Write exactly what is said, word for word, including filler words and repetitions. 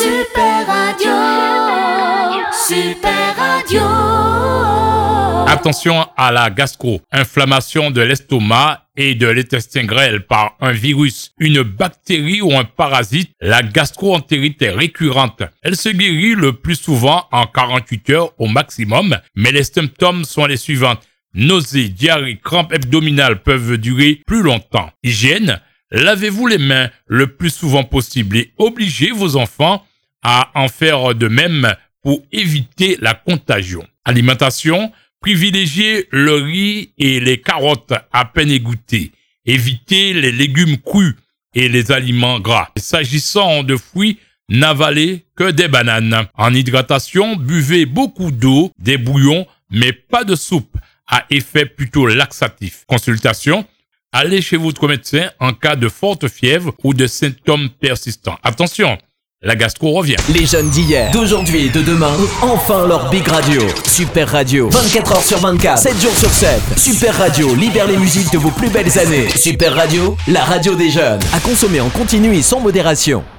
Super Radio, Super Radio. Attention à la gastro, inflammation de l'estomac et de l'intestin grêle par un virus, une bactérie ou un parasite. La gastro-entérite est récurrente. Elle se guérit le plus souvent en quarante-huit heures au maximum, mais les symptômes sont les suivants. Nausées, diarrhée, crampes abdominales peuvent durer plus longtemps. Hygiène, lavez-vous les mains le plus souvent possible et obligez vos enfants à en faire de même pour éviter la contagion. Alimentation, privilégiez le riz et les carottes à peine égouttées. Évitez les légumes crus et les aliments gras. S'agissant de fruits, n'avalez que des bananes. En hydratation, buvez beaucoup d'eau, des bouillons, mais pas de soupe, à effet plutôt laxatif. Consultation, allez chez votre médecin en cas de forte fièvre ou de symptômes persistants. Attention, la gastro revient. Les jeunes d'hier, d'aujourd'hui et de demain ont enfin leur Big Radio. Super Radio, vingt-quatre heures sur vingt-quatre, sept jours sur sept. Super Radio libère les musiques de vos plus belles années. Super Radio, la radio des jeunes. À consommer en continu et sans modération.